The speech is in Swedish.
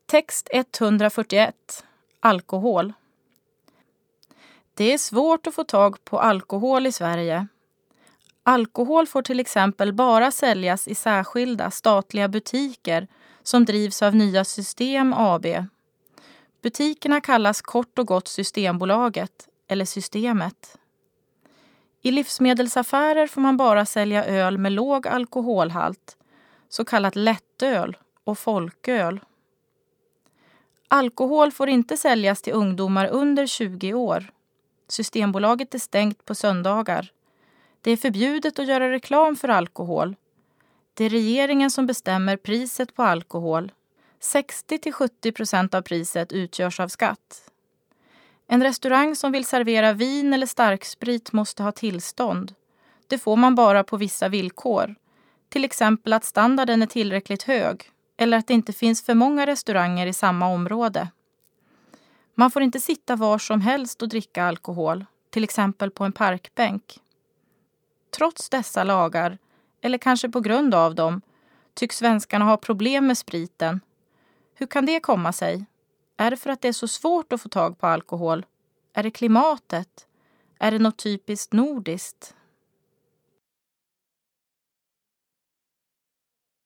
Text 141. Alkohol. Det är svårt att få tag på alkohol i Sverige. Alkohol får till exempel bara säljas i särskilda statliga butiker som drivs av Nya System AB. Butikerna kallas kort och gott Systembolaget eller Systemet. I livsmedelsaffärer får man bara sälja öl med låg alkoholhalt, så kallat lättöl och folköl. Alkohol får inte säljas till ungdomar under 20 år. Systembolaget är stängt på söndagar. Det är förbjudet att göra reklam för alkohol. Det är regeringen som bestämmer priset på alkohol. 60-70% av priset utgörs av skatt. En restaurang som vill servera vin eller starksprit måste ha tillstånd. Det får man bara på vissa villkor. Till exempel att standarden är tillräckligt hög eller att det inte finns för många restauranger i samma område. Man får inte sitta var som helst och dricka alkohol, till exempel på en parkbänk. Trots dessa lagar, eller kanske på grund av dem, tycks svenskarna ha problem med spriten. Hur kan det komma sig? Är det för att det är så svårt att få tag på alkohol? Är det klimatet? Är det något typiskt nordiskt?